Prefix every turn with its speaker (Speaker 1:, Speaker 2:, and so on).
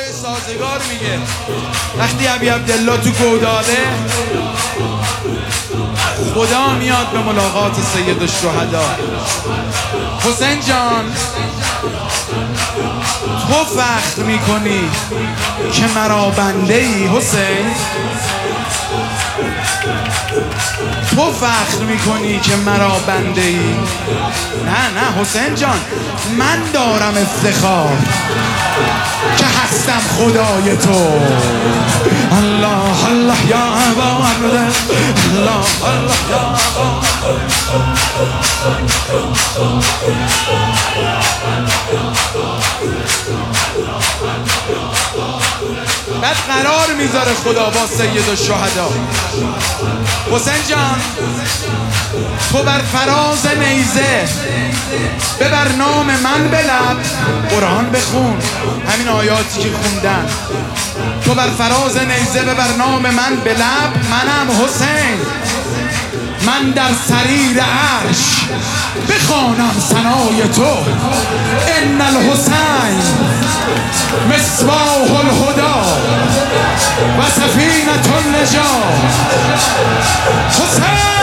Speaker 1: سازگار میگه وقتی ابی عبدالله تو گوداله خدا میاد به ملاقات سید الشهدا. حسین جان تو فخر میکنی که مرا بنده ای حسین، تو فخر میکنی که مرا بنده ای. نه حسین جان من دارم افتخار که هستم خدای تو. الله الله یا ابا عبدالله، الله الله یا ابا. بعد قرار میذاره خدا با سید الشهدا. حسین جان تو بر فراز نیزه ببر نام من به لب، قرآن بخون همین آیاتی که خوندن. تو بر فراز نیزه ببر نام من به لب، منم حسین، من در سریر عرش بخوانم ثنای تو. ان الحسین مصباح الهدی و سفینة النجاة. حسین